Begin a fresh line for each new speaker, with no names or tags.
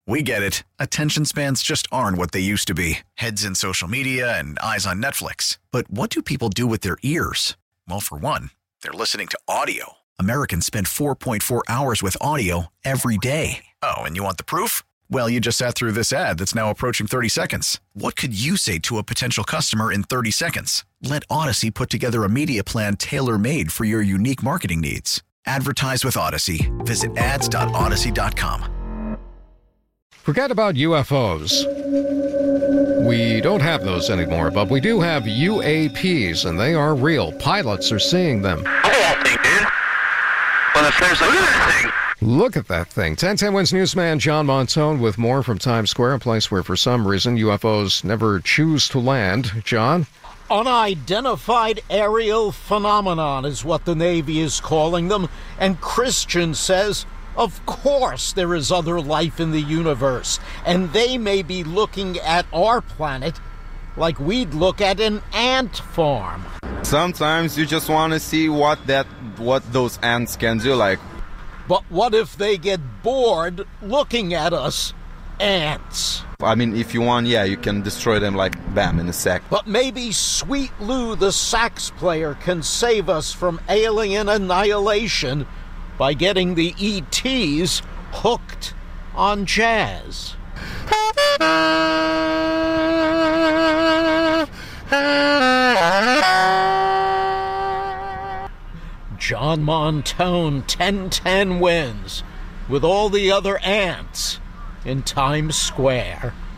We get it. Attention spans just aren't what they used to be. Heads in social media and eyes on Netflix. But what do people do with their ears? Well, for one, they're listening to audio. Americans spend 4.4 hours with audio every day. Oh, and you want the proof? Well, you just sat through this ad that's now approaching 30 seconds. What could you say to a potential customer in 30 seconds? Let Odyssey put together a media plan tailor-made for your unique marketing needs. Advertise with Odyssey. Visit ads.odyssey.com.
Forget about UFOs. We don't have those anymore, but we do have UAPs, and they are real. Pilots are seeing them.
Look at that thing, dude. Well, if there's look at that thing.
Look at that thing. 1010 Wins newsman John Montone with more from Times Square, a place where for some reason UFOs never choose to land. John?
Unidentified aerial phenomenon is what the Navy is calling them, and Christian says, of course there is other life in the universe, and they may be looking at our planet like we'd look at an ant farm.
Sometimes you just want to see what those ants can do, like.
But what if they get bored looking at us ants?
I mean, if you want, yeah, you can destroy them like bam in a sec.
But maybe Sweet Lou the sax player can save us from alien annihilation by getting the ETs hooked on jazz. John Montone, 1010 Wins, with all the other ants in Times Square.